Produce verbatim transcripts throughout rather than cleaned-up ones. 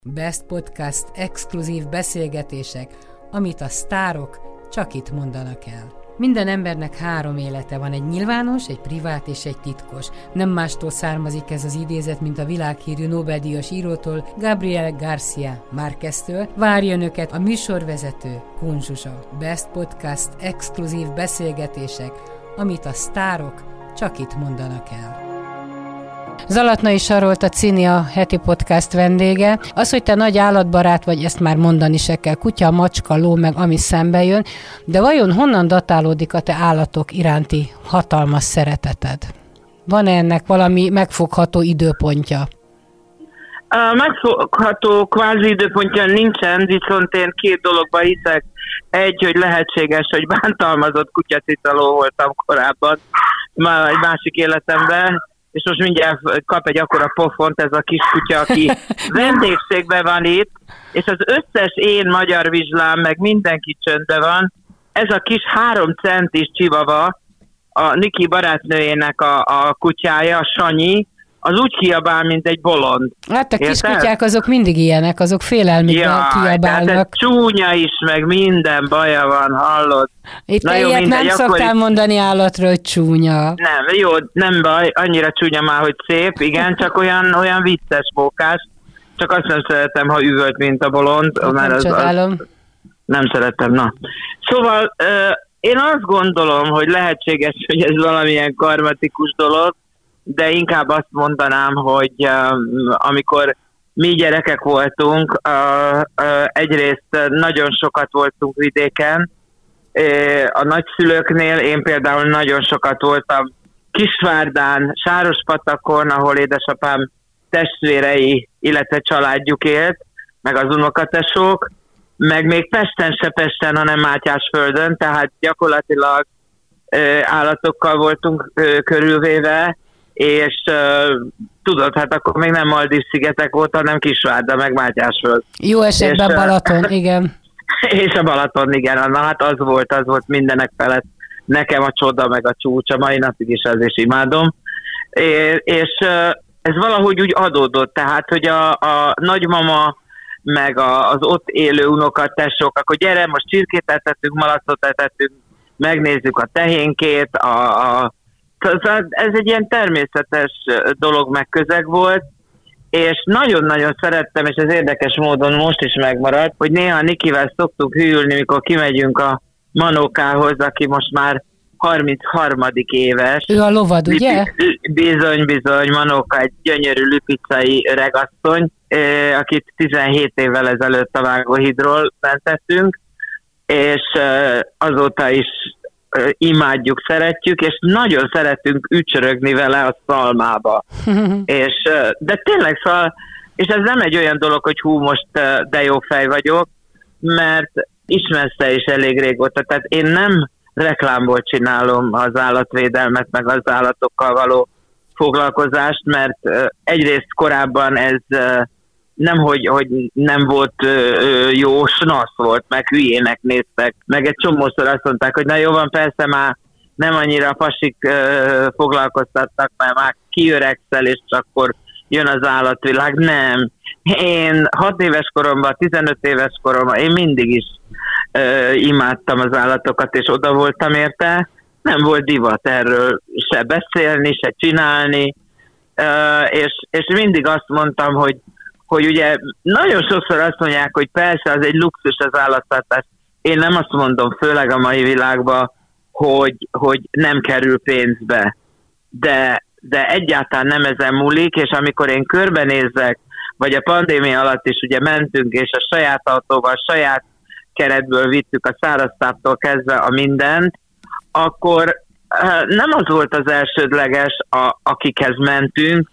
Best Podcast exkluzív beszélgetések, amit a sztárok csak itt mondanak el. Minden embernek három élete van, egy nyilvános, egy privát és egy titkos. Nem mástól származik ez az idézet, mint a világhírű Nobel-díjas írótól, Gabriel García Márqueztől. Várja önöket a műsorvezető, Kun Zsuzsa. Best Podcast exkluzív beszélgetések, amit a sztárok csak itt mondanak el. Zalatnai Sarolt, a Cini, a heti podcast vendége. Az, hogy te nagy állatbarát vagy, ezt már mondani se kell. Kutya, macska, ló, meg ami szembe jön. De vajon honnan datálódik a te állatok iránti hatalmas szereteted? Van-e ennek valami megfogható időpontja? A megfogható kvázi időpontja nincsen, viszont én két dologba hiszek. Egy, hogy lehetséges, hogy bántalmazott kutyacicaló voltam korábban, már egy másik életemben, és most mindjárt kap egy akkora pofont ez a kis kutya, aki vendégségben van itt, és az összes én magyar vizslám, meg mindenki csöndben van. Ez a kis három centis csivava, a Niki barátnőjének a, a kutyája, a Sanyi, az úgy kiabál, mint egy bolond. Hát a kis kutyák azok mindig ilyenek, azok félelmükben ja, kiabálnak. Csúnya is, meg minden baja van, hallod? Itt Na jó, ilyet mindegy, nem szoktál is mondani állatra, hogy csúnya. Nem, jó, nem baj, annyira csúnya már, hogy szép, igen, csak olyan, olyan vicces mókás. Csak azt nem szeretem, ha üvölt, mint a bolond. Hát mert nem az, csodálom. Az, nem szeretem, na. Szóval uh, én azt gondolom, hogy lehetséges, hogy ez valamilyen karmatikus dolog, de inkább azt mondanám, hogy uh, amikor mi gyerekek voltunk, uh, uh, egyrészt nagyon sokat voltunk vidéken, uh, a nagyszülőknél, én például nagyon sokat voltam Kisvárdán, Sárospatakon, ahol édesapám testvérei, illetve családjuk élt, meg az unokatesók, meg még Pesten se Pesten, hanem Mátyásföldön, tehát gyakorlatilag uh, állatokkal voltunk uh, körülvéve, és uh, tudod, hát akkor még nem Maldív-szigetek volt, hanem Kisvárda, meg Mátyásföld. Jó esetben és, Balaton, uh, igen. És a Balaton, igen. Na hát az volt, az volt mindenek felett. Nekem a csoda, meg a csúcs, a mai napig is az is imádom. És, és uh, ez valahogy úgy adódott, tehát, hogy a, a nagymama, meg a, az ott élő unokatesók, akkor gyere, most csirkét etettünk, malacot etettünk, megnézzük a tehénkét, a, a ez egy ilyen természetes dolog, meg közeg volt, és nagyon-nagyon szerettem, és ez érdekes módon most is megmaradt, hogy néha Nikivel szoktunk hűlni, mikor kimegyünk a Manókához, aki most már harmincharmadik éves. Ő a lovad, ugye? Bizony-bizony, Manóka egy gyönyörű lipicai regasszony, akit tizenhét évvel ezelőtt a Vágóhídról mentettünk, és azóta is imádjuk, szeretjük, és nagyon szeretünk ücsörögni vele a szalmába. és, de tényleg, szóval, és ez nem egy olyan dolog, hogy hú, most de jó fej vagyok, mert ismersz te is elég régóta, tehát én nem reklámból csinálom az állatvédelmet, meg az állatokkal való foglalkozást, mert egyrészt korábban ez nem, hogy, hogy nem volt ö, jó, snasz volt, meg hülyének néztek, meg egy csomószor azt mondták, hogy na jó van, persze már nem annyira pasik ö, foglalkoztattak, mert már kiöregszel, és akkor jön az állatvilág. Nem. Én hat éves koromban, tizenöt éves koromban, én mindig is ö, imádtam az állatokat, és oda voltam érte. Nem volt divat erről se beszélni, se csinálni, ö, és, és mindig azt mondtam, hogy hogy ugye nagyon sokszor azt mondják, hogy persze az egy luxus az állattartás. Én nem azt mondom, főleg a mai világban, hogy, hogy nem kerül pénzbe. De, de egyáltalán nem ezen múlik, és amikor én körbenézek, vagy a pandémia alatt is ugye mentünk, és a saját autóval, a saját keretből vittük a száraztáptól kezdve a mindent, akkor nem az volt az elsődleges, a, akikhez mentünk,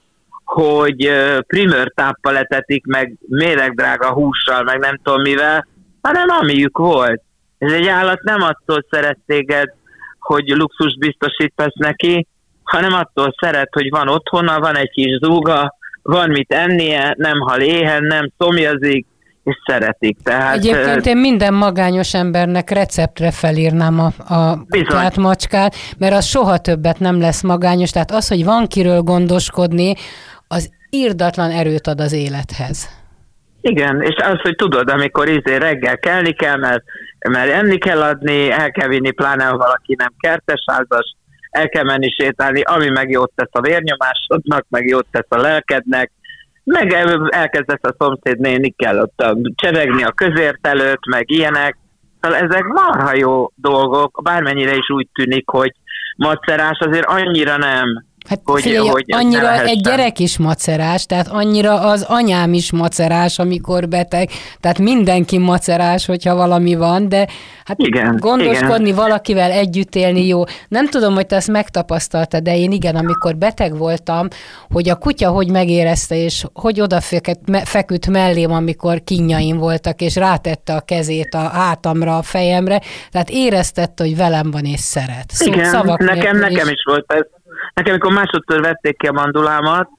hogy primőr táppal etetik, meg méregdrága hússal, meg nem tudom mivel, hanem amiük volt. Ez egy állat nem attól szeret téged, hogy luxus biztosítasz neki, hanem attól szeret, hogy van otthona, van egy kis zúga, van mit ennie, nem hal éhen, nem szomjazik, és szeretik. Tehát, Egyébként én minden magányos embernek receptre felírnám a, a kutyát, macskát, mert az soha többet nem lesz magányos. Tehát az, hogy van kiről gondoskodni, az irdatlan erőt ad az élethez. Igen, és az, hogy tudod, amikor izé reggel kelni kell, mert, mert enni kell adni, el kell vinni, pláne ha valaki nem kertesházas, el kell menni sétálni, ami meg jót tesz a vérnyomásodnak, meg jót tesz a lelkednek, meg elkezdesz a szomszéd nénikkel ott csevegni a közért előtt, meg ilyenek. Szóval ezek marha jó dolgok, bármennyire is úgy tűnik, hogy macerás, azért annyira nem. Hát hogy, figyelj, hogy annyira egy gyerek is macerás, tehát annyira az anyám is macerás, amikor beteg, tehát mindenki macerás, hogyha valami van, de hát igen, gondoskodni, igen. valakivel együtt élni jó. Nem tudom, hogy te ezt megtapasztaltad, de én igen, amikor beteg voltam, hogy a kutya hogy megérezte, és hogy odafeküdt mellém, amikor kínjaim voltak, és rátette a kezét a hátamra, a fejemre, tehát éreztette, hogy velem van és szeret. Szó, igen, nekem, is. nekem is volt ez. Nekem, amikor másodszor vették ki a mandulámat,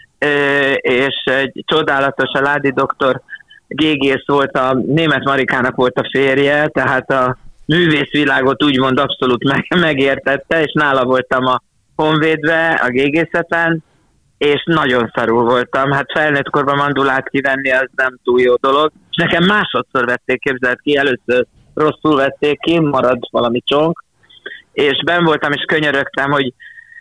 és egy csodálatos, a Ládi doktor Gégész volt, a Németh Marikának volt a férje, tehát a művészvilágot úgymond abszolút meg, megértette, és nála voltam a honvédbe, a gégészeten, és nagyon szarul voltam. Hát felnőtt korban mandulát kivenni, az nem túl jó dolog. És nekem másodszor vették, képzelt ki, először rosszul vették ki, marad valami csonk, és benn voltam, és könyörögtem, hogy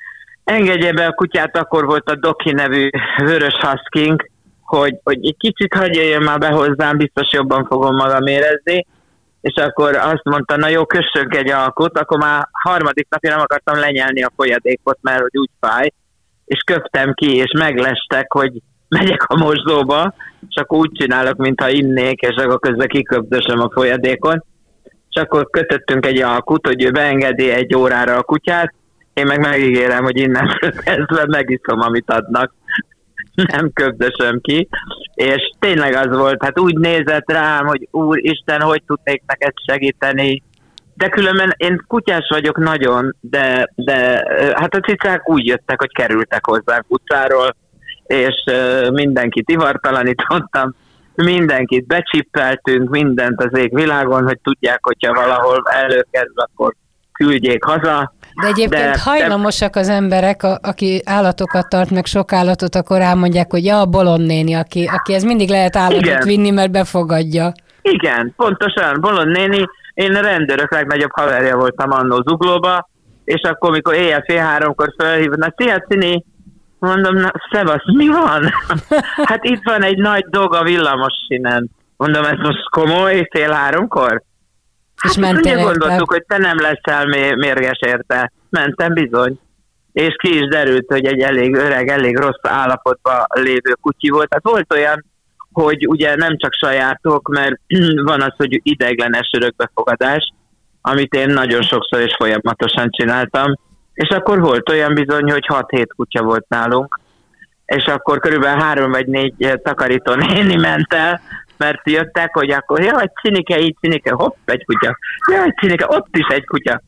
engedje be a kutyát, akkor volt a Doki nevű vörös huskink, hogy, hogy egy kicsit hagyja jöjjön már be hozzám, biztos jobban fogom magam érezni, és akkor azt mondta, na jó, kössünk egy alkut, akkor már harmadik napja nem akartam lenyelni a folyadékot, mert hogy úgy fáj, és köptem ki, és meglestek, hogy megyek a mosdóba, és akkor úgy csinálok, mintha innék, és akkor közben kiköpdösöm a folyadékon, és akkor kötöttünk egy alkut, hogy ő beengedi egy órára a kutyát, én meg megígérem, hogy innen kezdve megiszom, amit adnak. Nem köpdösöm ki. És tényleg az volt, hát úgy nézett rám, hogy úristen, hogy tudnék neked segíteni. De különben én kutyás vagyok nagyon, de, de hát a cicák úgy jöttek, hogy kerültek hozzánk utcáról, és mindenkit ivartalanítottam, mindenkit becsippeltünk, mindent az égvilágon, hogy tudják, hogyha valahol előkerül, akkor küldjék haza. De egyébként de, hajlamosak az emberek, a, aki állatokat tart, meg sok állatot, akkor elmondják, hogy ja, a Bolond néni, aki, aki ez mindig lehet állatot igen. vinni, mert befogadja. Igen, pontosan, Bolond néni, én a rendőrök legnagyobb haverja voltam annó Zuglóba, és akkor, mikor éjjel fél háromkor felhívott, na szia, Cini, mondom, na szevasz, mi van? Hát itt van egy nagy dog a villamos sinen. Mondom, ez most komoly, fél háromkor? És hát ugye gondoltuk, hogy te nem leszel mérges érte. Mentem bizony. És ki is derült, hogy egy elég öreg, elég rossz állapotban lévő kutyi volt. Tehát volt olyan, hogy ugye nem csak sajátok, mert van az, hogy ideiglenes örökbefogadás, amit én nagyon sokszor és folyamatosan csináltam. És akkor volt olyan bizony, hogy hat-hét kutya volt nálunk. És akkor körülbelül három vagy négy takarító néni ment el, mert jöttek, hogy akkor, jaj, Cinike, így Cinike, hopp, egy kutya. Jaj, Cinike, ott is egy kutya.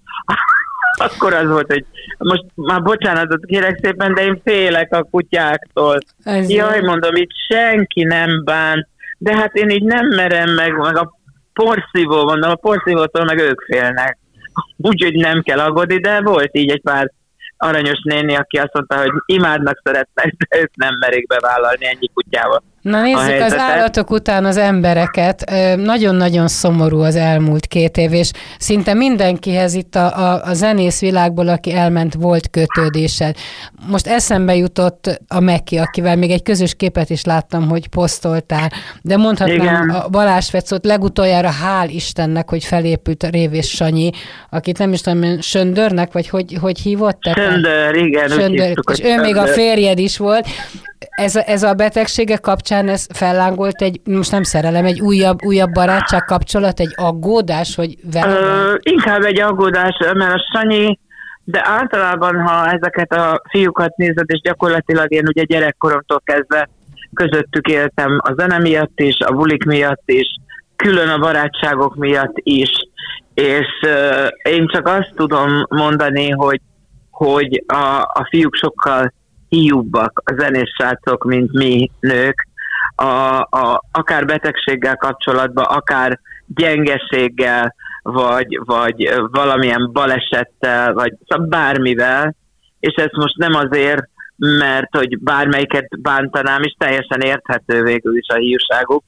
Akkor az volt, hogy most már bocsánatot kérek szépen, de én félek a kutyáktól. Ez jaj, mondom, itt senki nem bán, de hát én így nem merem meg, meg a porszívó, mondom, a porszívótól meg ők félnek. Úgyhogy nem kell aggódni, de volt így egy pár aranyos néni, aki azt mondta, hogy imádnak, szeretnek, de ők nem merik bevállalni ennyi kutyával. Na nézzük az állatok után az embereket. Nagyon-nagyon szomorú az elmúlt két év, és szinte mindenkihez itt a, a, a zenész világból, aki elment, volt kötődéssel. Most eszembe jutott a Meki, akivel még egy közös képet is láttam, hogy posztoltál, de mondhatnám igen. A Balázs Fecót legutoljára hál' Istennek, hogy felépült a Révés Sanyi, akit nem is tudom, Söndörnek, vagy hogy, hogy hívott? Söndör, igen. Söndör, és ő Söndör. Még a férjed is volt. Ez a, ez a betegsége kapcsán ez fellángolt egy, most nem szerelem, egy újabb, újabb barátság kapcsolat, egy aggódás, hogy Ö, inkább egy aggódás, mert a Sanyi, de általában, ha ezeket a fiúkat nézed, és gyakorlatilag én ugye gyerekkoromtól kezdve közöttük éltem a zene miatt is, a bulik miatt is, külön a barátságok miatt is, és uh, én csak azt tudom mondani, hogy, hogy a, a fiúk sokkal hiúbbak, a zenés srácok, mint mi nők, a, a, akár betegséggel kapcsolatban, akár gyengeséggel, vagy, vagy valamilyen balesettel, vagy szóval bármivel, és ez most nem azért, mert hogy bármelyiket bántanám, és teljesen érthető végül is a hiúságuk,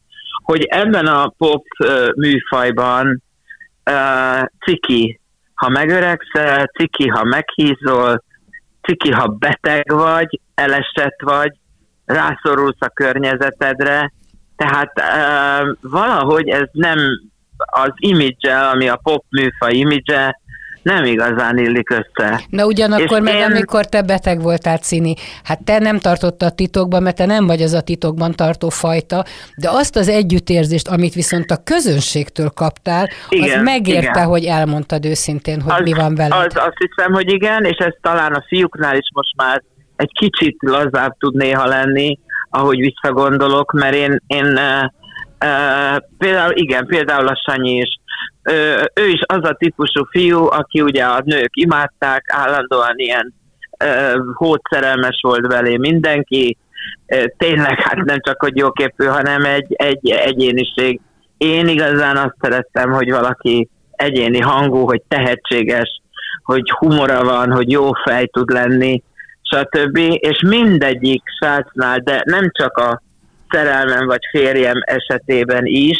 hogy ebben a pop műfajban uh, ciki, ha megöregszel, ciki, ha meghízol, ciki, ha beteg vagy, elesett vagy, rászorulsz a környezetedre, tehát uh, valahogy ez nem az imidzsel, ami a pop műfaj imidzse, nem igazán illik össze. Na ugyanakkor És meg én... amikor te beteg voltál, Cini, hát te nem tartottad titokban, mert te nem vagy az a titokban tartó fajta, de azt az együttérzést, amit viszont a közönségtől kaptál, igen, az megérte, igen. hogy elmondtad őszintén, hogy az, mi van veled. Az, azt hiszem, hogy igen, és ez talán a fiúknál is most már egy kicsit lazább tud néha lenni, ahogy visszagondolok, mert én, én uh, uh, például, igen, például a Sanyi is, uh, ő is az a típusú fiú, aki ugye a nők imádták, állandóan ilyen uh, hódszerelmes volt belé mindenki, uh, tényleg hát nem csak, hogy jóképű, hanem egy, egy egyéniség. Én igazán azt szerettem, hogy valaki egyéni hangú, hogy tehetséges, hogy humora van, hogy jó fej tud lenni, stb. És mindegyik srácnál, de nem csak a szerelmem vagy férjem esetében is,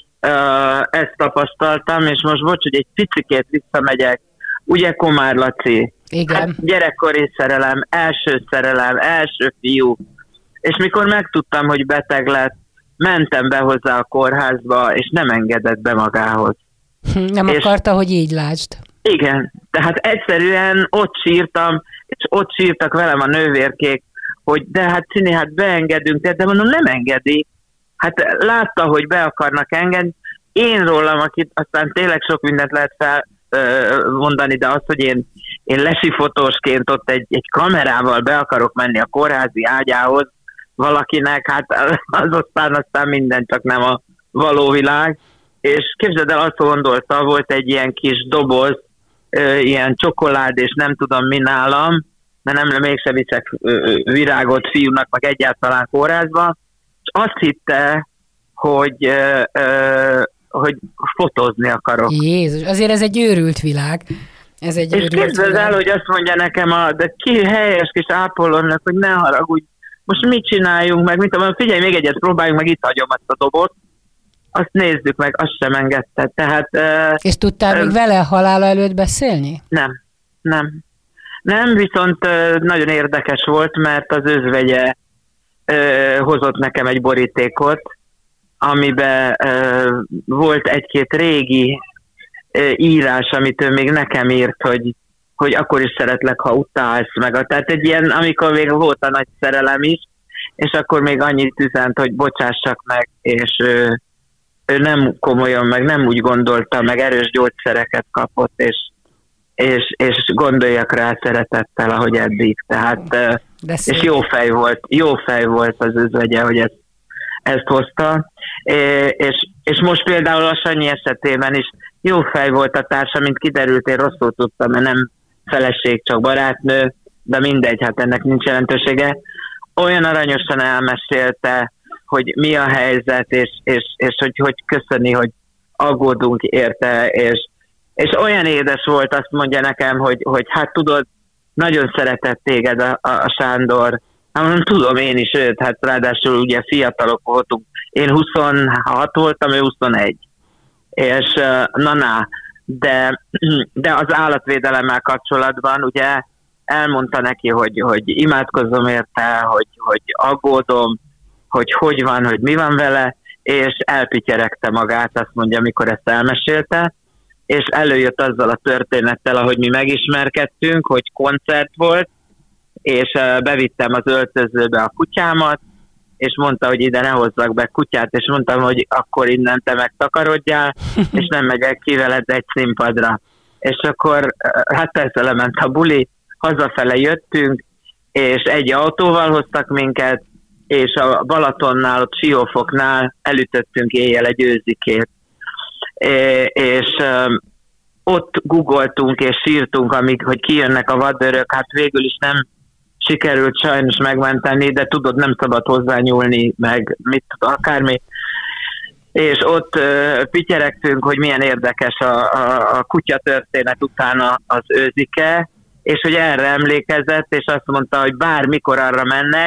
uh, ezt tapasztaltam, és most bocs, hogy egy picikét visszamegyek, ugye Komár Laci, igen. Hát gyerekkori szerelem, első szerelem, első fiú, és mikor megtudtam, hogy beteg lett, mentem be hozzá a kórházba, és nem engedett be magához. Nem és akarta, hogy így lásd. Igen, tehát egyszerűen ott sírtam, és ott sírtak velem a nővérkék, hogy de hát Cini, hát beengedünk, de mondom, nem engedi. Hát látta, hogy be akarnak engedni. Én rólam, akit aztán tényleg sok mindent lehet felmondani, de az, hogy én, én lesifotósként ott egy, egy kamerával be akarok menni a kórházi ágyához valakinek, hát az aztán, aztán minden, csak nem a való világ. És képzeld el, azt gondolta, volt egy ilyen kis doboz, ilyen csokolád, és nem tudom mi nálam, mert nem mégsem viszek virágot fiúnak, meg egyáltalán kórházba, és azt hitte, hogy, hogy fotózni akarok. Jézus, azért ez egy őrült világ. Ez egy és képzeld el, hogy azt mondja nekem a de ki helyes kis ápolónak, hogy ne haragudj, most mit csináljunk meg, mit tudom, figyelj, még egyet próbáljunk meg, itt hagyom ezt a dobot, azt nézzük meg, azt sem engedte. Tehát, és tudtál uh, még vele halála előtt beszélni? Nem, nem. Nem, viszont uh, nagyon érdekes volt, mert az özvegye uh, hozott nekem egy borítékot, amiben uh, volt egy-két régi uh, írás, amit ő még nekem írt, hogy, hogy akkor is szeretlek, ha utálsz meg. A, tehát egy ilyen, amikor még volt a nagy szerelem is, és akkor még annyit üzent, hogy bocsássak meg, és uh, ő nem komolyan, meg nem úgy gondolta, meg erős gyógyszereket kapott, és, és, és gondoljak rá szeretettel, ahogy eddig. Tehát, és jó fej volt, jó fej volt az özvegye, hogy ezt, ezt hozta. És, és most például a Sanyi esetében is jó fej volt a társa, mint kiderült, én rosszul tudtam, mert nem feleség, csak barátnő, de mindegy, hát ennek nincs jelentősége. Olyan aranyosan elmesélte, hogy mi a helyzet, és, és, és hogy, hogy köszöni, hogy aggódunk érte, és, és olyan édes volt, azt mondja nekem, hogy, hogy hát tudod, nagyon szeretett téged a, a, a Sándor. Hát mondom, tudom én is őt, hát ráadásul ugye fiatalok voltunk. Én huszonhat voltam, ő huszonegy. És na-na, de, de az állatvédelemmel kapcsolatban ugye elmondta neki, hogy, hogy imádkozom érte, hogy, hogy aggódom, hogy hogy van, hogy mi van vele, és elpityeregte magát, azt mondja, amikor ezt elmesélte, és előjött azzal a történettel, ahogy mi megismerkedtünk, hogy koncert volt, és bevittem az öltözőbe a kutyámat, és mondta, hogy ide ne hozzak be kutyát, és mondtam, hogy akkor innen te megtakarodjál, és nem megyek ki veled egy színpadra. És akkor hát persze lement a buli, hazafele jöttünk, és egy autóval hoztak minket, és a Balatonnál, ott Siófoknál elütöttünk éjjel egy őzikét. É, és um, ott googoltunk és sírtunk, amíg, hogy kijönnek a vadőrök, hát végül is nem sikerült sajnos megmenteni, de tudod, nem szabad hozzányúlni, meg mit akármi. És ott uh, pityeregtünk, hogy milyen érdekes a, a, a kutya történet utána az őzike, és hogy erre emlékezett, és azt mondta, hogy bármikor arra mennek,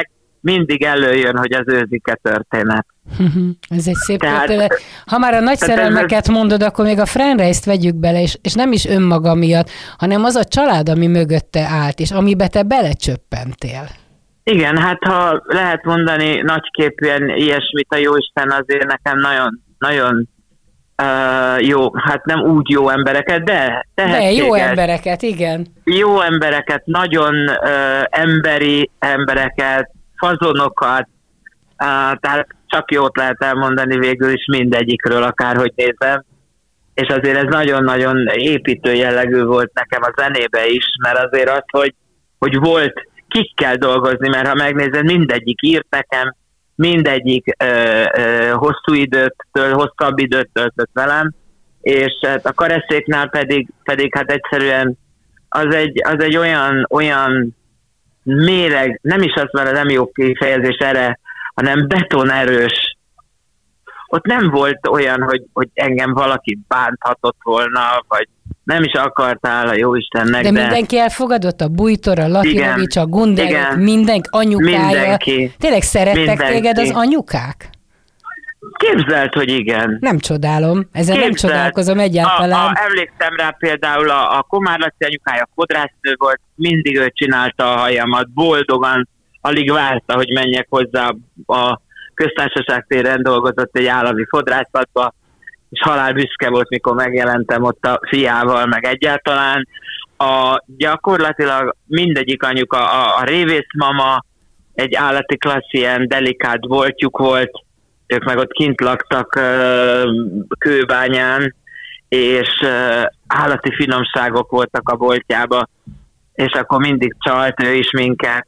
mindig előjön, hogy az őzike történet. Ez egy szép történet. Ha már a nagy szerelmeket mondod, akkor még a Frauenreist vegyük bele, és, és nem is önmaga miatt, hanem az a család, ami mögötte állt, és amibe te belecsöppentél. Igen, hát ha lehet mondani nagyképűen ilyesmit, a Jóisten azért nekem nagyon, nagyon uh, jó, hát nem úgy jó embereket, de tehetséges. De jó embereket, igen. Jó embereket, nagyon uh, emberi embereket, fazonokat, uh, tehát csak jót lehet elmondani végül is mindegyikről, akárhogy nézem. És azért ez nagyon-nagyon építő jellegű volt nekem a zenébe is, mert azért az, hogy, hogy volt kikkel dolgozni, mert ha megnézed, mindegyik írt nekem, mindegyik ö, ö, hosszú időt, hosszabb időt töltött velem, és hát a Kareszéknál pedig, pedig hát egyszerűen az egy, az egy olyan, olyan méreg, nem is az már nem jó kifejezés erre, hanem betonerős. Ott nem volt olyan, hogy, hogy engem valaki bánthatott volna, vagy nem is akartál a Jóistennek. De, de mindenki elfogadott, a Bújtor, a Latinovics, a Gunderek, mindenki, anyukája. Mindenki. Tényleg szerettek mindenki. Téged az anyukák? Képzeld, hogy igen. Nem csodálom, ezzel Képzeld. nem csodálkozom egyáltalán. A, a, emlékszem rá például a, a Komár Laci anyukája fodrásznő volt, mindig ő csinálta a hajamat, boldogan, alig várta, hogy menjek hozzá a Köztársaság téren, dolgozott egy állami fodrászatba, és halálbüszke volt, mikor megjelentem ott a fiával, meg egyáltalán. A, gyakorlatilag mindegyik anyuka, a, a révészmama, egy állati klassz, ilyen delikát boltjuk volt, ők meg ott kint laktak uh, Kőbányán, és uh, állati finomságok voltak a boltjába, és akkor mindig csalt ő is minket.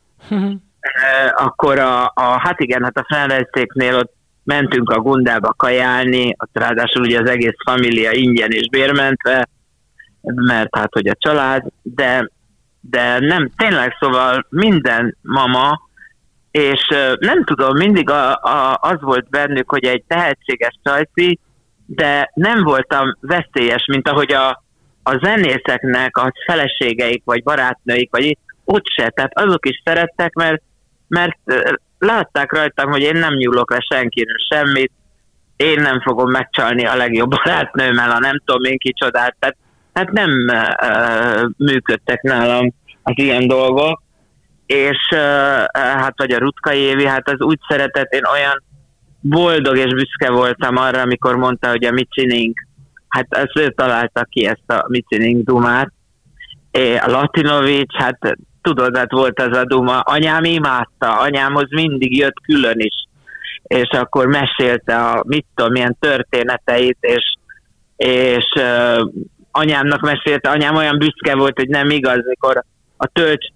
Akkor a, a, hát igen, hát a Frauenreistéknél ott mentünk a Gundába kajálni, ott ráadásul ugye az egész família ingyen és bérmentve, mert hát hogy a család, de, de nem, tényleg szóval minden mama, és nem tudom, mindig a, a, az volt bennük, hogy egy tehetséges csajci, de nem voltam veszélyes, mint ahogy a, a zenészeknek a feleségeik, vagy barátnőik, vagy ott se, tehát azok is szerettek, mert mert látták rajtam, hogy én nem nyúlok le senkiről semmit, én nem fogom megcsalni a legjobb barátnőmmel, a nem tudom én kicsodát, tehát hát nem uh, működtek nálam az ilyen dolgok, és uh, hát vagy a Rutkay Évi, hát az úgy szeretett, én olyan boldog és büszke voltam arra, amikor mondta, hogy a Micsining, hát ezt ő találta ki, ezt a Micsining dumát, a Latinovics, hát tudod, hát volt az a duma, anyám imádta, anyámhoz mindig jött külön is, és akkor mesélte a mit tudom, milyen történeteit, és, és uh, anyámnak mesélte, anyám olyan büszke volt, hogy nem igaz, mikor a tölcs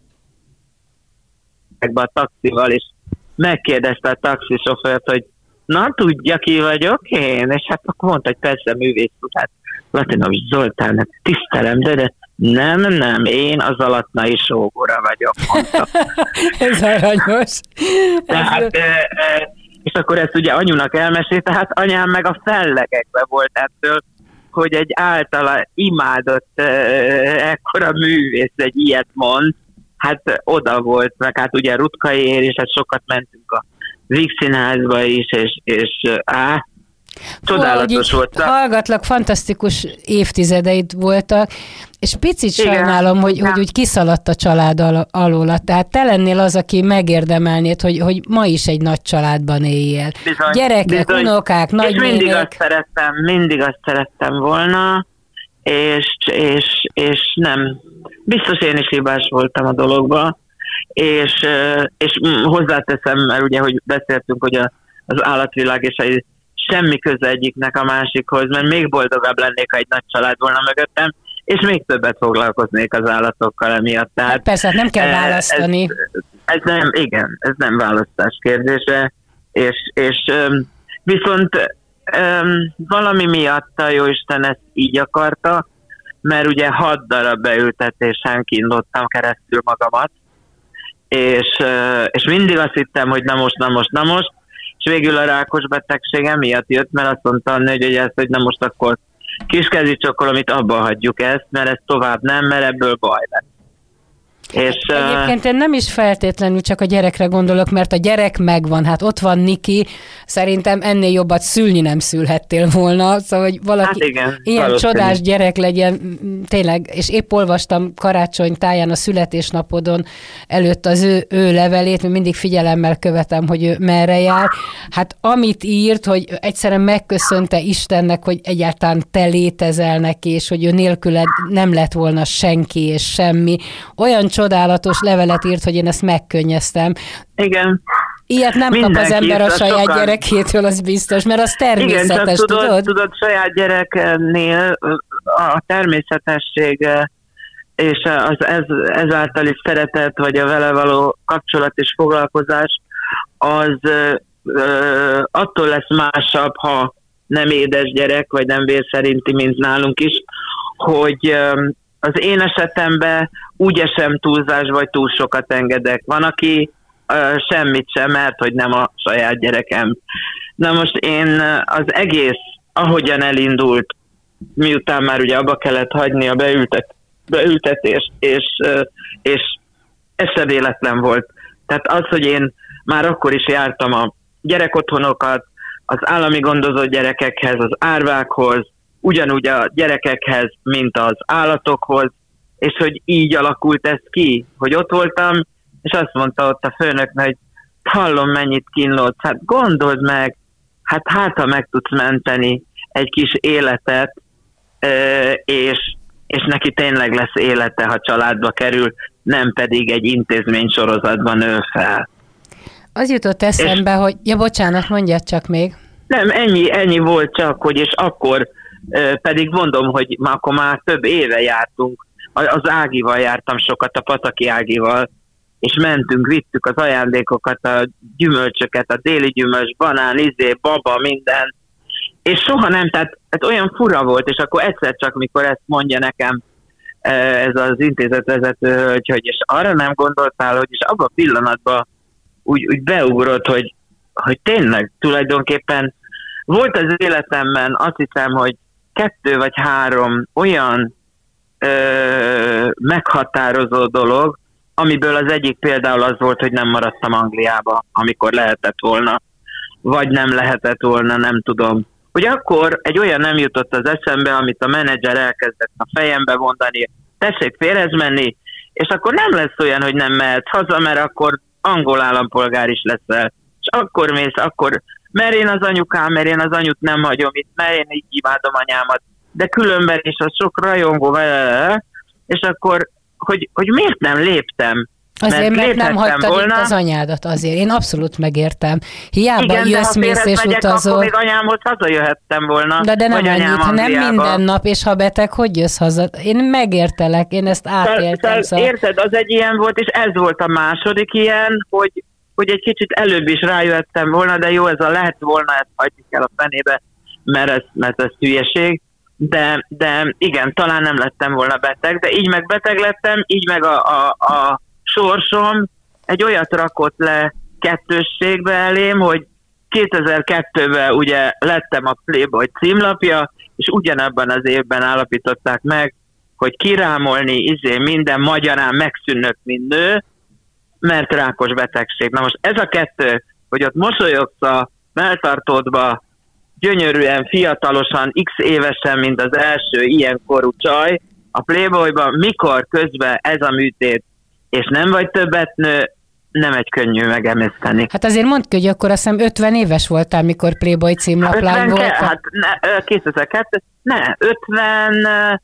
a taxival, és megkérdezte a taxisofőrt, hogy na, tudja, ki vagyok én? És hát akkor mondta, hogy persze művész, hát Latinovics Zoltán, tisztelem, de, de nem, nem, én az Alatnai sógora vagyok, mondta. Ez aranyos. Tehát, és akkor ezt ugye anyunak elmesélte, hát anyám meg a fellegekbe volt ettől, hogy egy általa imádott ekkora művész egy ilyet mond, hát oda volt, meg hát ugye Rutkay ér, és hát sokat mentünk a Víg Színházba is, és, és á, csodálatos volt. Hallgatlak, fantasztikus évtizedeid voltak, és picit igen, sajnálom, hogy, hogy úgy kiszaladt a család al- alóla. Tehát te lennél az, aki megérdemelnéd, hogy, hogy ma is egy nagy családban éljél. Bizony, Gyerekek, bizony. Unokák, nagynénék. És mindig azt szerettem, mindig azt szerettem volna, és, és, és nem. Biztos én is hibás voltam a dologban, és, és hozzáteszem, mert ugye, hogy beszéltünk, hogy a, az állatvilág és a semmi köze egyiknek a másikhoz, mert még boldogabb lennék, ha egy nagy család volna mögöttem, és még többet foglalkoznék az állatokkal emiatt. Tehát, hát persze, nem kell választani. Ez, ez nem, igen, ez nem választás kérdése, és, és viszont valami miatt a Jóisten ezt így akarta, mert ugye hat darab beültetésen kínlottam keresztül magamat, és, és mindig azt hittem, hogy na most, na most, na most, és végül a rákos betegség emiatt jött, mert azt mondta a nő, hogy ezt, hogy na most akkor kiskezi csokolom, amit abba hagyjuk ezt, mert ez tovább nem, mert ebből baj lesz. És, Egyébként én nem is feltétlenül csak a gyerekre gondolok, mert a gyerek megvan, hát ott van Niki, szerintem ennél jobbat szülni nem szülhettél volna, szóval hogy valaki hát igen, ilyen valószínű. Csodás gyerek legyen, tényleg, és épp olvastam karácsony táján a születésnapodon előtt az ő, ő levelét, mert mindig figyelemmel követem, hogy ő merre jár. Hát amit írt, hogy egyszerűen megköszönte Istennek, hogy egyáltalán te létezel neki, és hogy ő nélküled nem lett volna senki és semmi. Olyan csodálatos levelet írt, hogy én ezt megkönnyeztem. Igen. Ilyet nem Mindenki kap az ember a saját sokan... gyerekétől, az biztos, mert az természetes, igen, csak tudod, tudod? tudod, saját gyereknél a természetesség és az ez, ezáltali szeretet, vagy a vele való kapcsolat és foglalkozás, az ö, ö, attól lesz másabb, ha nem édes gyerek, vagy nem vér szerinti, mint nálunk is, hogy ö, az én esetemben úgy esem túlzás, vagy túl sokat engedek. Van, aki ö, semmit sem, mert hogy nem a saját gyerekem. Na most én az egész, ahogyan elindult, miután már ugye abba kellett hagyni a beültet, beültetést, és, és ez se véletlen volt. Tehát az, hogy én már akkor is jártam a gyerekotthonokat, az állami gondozott gyerekekhez, az árvákhoz, ugyanúgy a gyerekekhez, mint az állatokhoz, és hogy így alakult ez ki, hogy ott voltam, és azt mondta ott a főnöknek, hogy hallom, mennyit kínlódsz, hát gondold meg, hát hát, ha meg tudsz menteni egy kis életet, és, és neki tényleg lesz élete, ha családba kerül, nem pedig egy intézmény sorozatban nő fel. Az jutott eszembe, és hogy... Ja, bocsánat, mondjad csak még. Nem, ennyi, ennyi volt csak, hogy és akkor pedig mondom, hogy már akkor már több éve jártunk. Az Ágival jártam sokat, a Pataki Ágival, és mentünk, vittük az ajándékokat, a gyümölcsöket, a déli gyümölcs, banán, izé, baba, minden. És soha nem, tehát, tehát olyan fura volt, és akkor egyszer csak, mikor ezt mondja nekem ez az intézetvezető hölgy, hogy és arra nem gondoltál, hogy és abban a pillanatban úgy, úgy beugrott, hogy, hogy tényleg tulajdonképpen volt az életemben, azt hiszem, hogy kettő vagy három olyan ö, meghatározó dolog, amiből az egyik például az volt, hogy nem maradtam Angliába, amikor lehetett volna, vagy nem lehetett volna, nem tudom. Hogy akkor egy olyan nem jutott az eszembe, amit a menedzser elkezdett a fejembe mondani, tessék félrez menni, és akkor nem lesz olyan, hogy nem mehetsz haza, mert akkor angol állampolgár is leszel. És akkor mész, akkor, mert én az anyukám, mert én az anyut nem hagyom itt, mert én így imádom anyámat, de különben is az sok rajongó, és akkor, hogy, hogy miért nem léptem? Azért, mert, mert nem hagytad volna. Itt az anyádat azért. Én abszolút megértem. Hiába igen, jössz, mész és megyek, utazol. Akkor még anyámhoz hazajöhettem volna. De, de nem annyit, ha nem minden nap, és ha beteg, hogy jössz haza? Én megértelek, én ezt átéltem. Szóval, érted, az egy ilyen volt, és ez volt a második ilyen, hogy, hogy egy kicsit előbb is rájöttem volna, de jó, ez a lehet volna, ezt hagyjuk el a fenébe, mert ez, mert ez hülyeség. De, de igen, talán nem lettem volna beteg, de így meg beteg lettem, így meg a, a, a sorsom egy olyat rakott le kettősségbe elém, hogy kétezer-kettőben ugye lettem a Playboy címlapja, és ugyanabban az évben állapították meg, hogy kirámolni izé minden magyarán megszűnök, mint nő, mert rákos betegség. Na most ez a kettő, hogy ott mosolyogsz a melltartódba, gyönyörűen, fiatalosan, x évesen, mint az első ilyen korú csaj, a Playboyban, mikor közben ez a műtét, és nem vagy többet nő, nem egy könnyű megemészteni. Hát azért mondd ki, hogy akkor azt hiszem ötven éves voltál, mikor Playboy címlaplány volt. Hát ne, kétezer-kettő, ne, ötvennégy,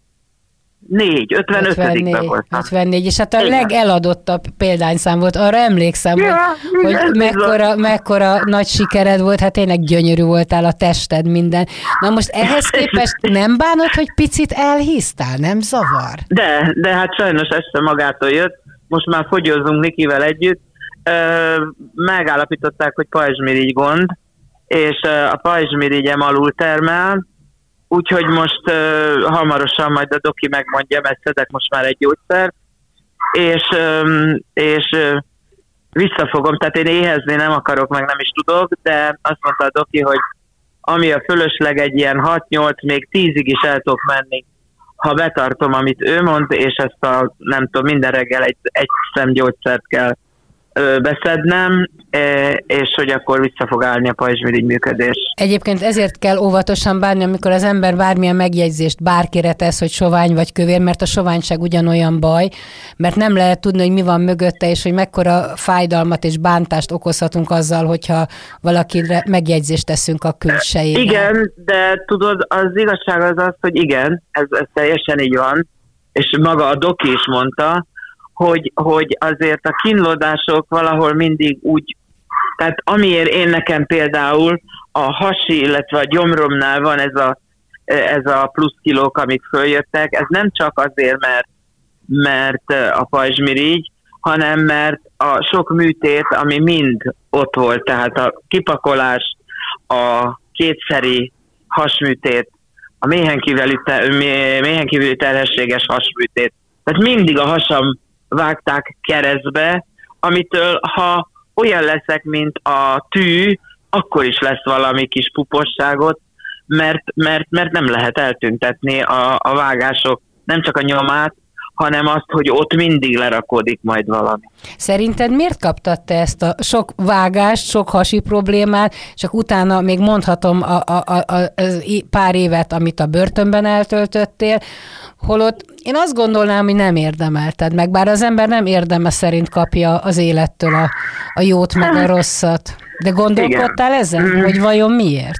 ötvenötödikben voltam. ötvennégy, és hát a igen. legeladottabb példányszám volt, arra emlékszem, ja, hogy, hogy mekkora, mekkora nagy sikered volt, hát tényleg gyönyörű voltál a tested, minden. Na most ehhez képest nem bánod, hogy picit elhisztál, nem zavar? De, de hát sajnos ez sem magától jött, most már fogyózunk Nikivel együtt, Ö, megállapították, hogy pajzsmirigy gond, és a pajzsmirigyem alul termel, úgyhogy most ö, hamarosan majd a doki megmondja, mert szedek most már egy gyógyszer, és, ö, és ö, visszafogom, tehát én éhezni nem akarok, meg nem is tudok, de azt mondta a doki, hogy ami a fölösleg egy ilyen hat-nyolc, még tízig is el tudok menni, ha betartom, amit ő mond, és ezt a, nem tudom, minden reggel egy, egy szemgyógyszert kell ö, beszednem, és hogy akkor vissza fog állni a pajzsmirigy működés. Egyébként ezért kell óvatosan bánni, amikor az ember bármilyen megjegyzést bárkire tesz, hogy sovány vagy kövér, mert a soványság ugyanolyan baj, mert nem lehet tudni, hogy mi van mögötte, és hogy mekkora fájdalmat és bántást okozhatunk azzal, hogyha valakire megjegyzést teszünk a külsejében. Igen, de tudod, az igazság az az, hogy igen, ez, ez teljesen így van, és maga a doki is mondta, hogy, hogy azért a kínlódások valahol mindig úgy, tehát amiért én nekem például a hasi, illetve a gyomromnál van ez a, ez a plusz kilók, amik följöttek, ez nem csak azért, mert, mert a pajzsmirigy, hanem mert a sok műtét, ami mind ott volt, tehát a kipakolás, a kétszeri hasműtét, a méhenkívüli, méhenkívüli terhességes hasműtét, tehát mindig a hasam vágták keresztbe, amitől ha olyan leszek, mint a tű, akkor is lesz valami kis puposságot, mert, mert, mert nem lehet eltüntetni a, a vágások, nem csak a nyomát, hanem azt, hogy ott mindig lerakódik majd valami. Szerinted miért kaptad te ezt a sok vágást, sok hasi problémát, csak utána még mondhatom a, a, a, a pár évet, amit a börtönben eltöltöttél, holott én azt gondolnám, hogy nem érdemelted meg, bár az ember nem érdeme szerint kapja az élettől a, a jót meg a rosszat. De gondolkodtál igen. ezen, mm. hogy vajon miért?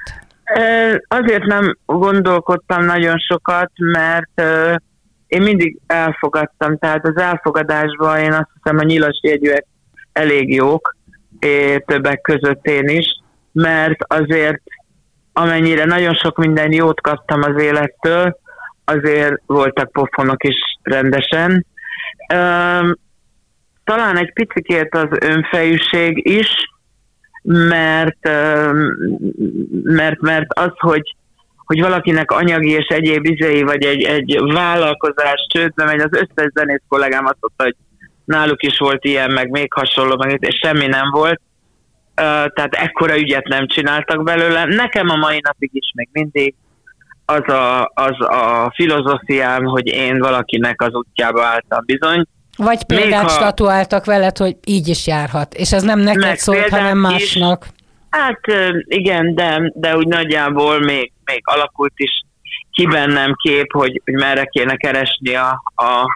Azért nem gondolkodtam nagyon sokat, mert én mindig elfogadtam, tehát az elfogadásban én azt hiszem a nyilas jegyűek elég jók, és többek között én is, mert azért amennyire nagyon sok minden jót kaptam az élettől, azért voltak pofonok is rendesen. Üm, talán egy picikét az önfejűség is, mert, üm, mert, mert az, hogy hogy valakinek anyagi és egyéb izei, vagy egy, egy vállalkozás csődbe megy, az összes zenész kollégám azt mondta, hogy náluk is volt ilyen, meg még hasonló, meg, és semmi nem volt. Uh, tehát ekkora ügyet nem csináltak belőle. Nekem a mai napig is még mindig az a, az a filozófiám, hogy én valakinek az útjába álltam bizony. Vagy példát ha... statuáltak veled, hogy így is járhat, és ez nem neked szólt, hanem másnak. Is. Hát igen, de, de úgy nagyjából még, még alakult is ki bennem kép, hogy, hogy merre kéne keresni a, a, a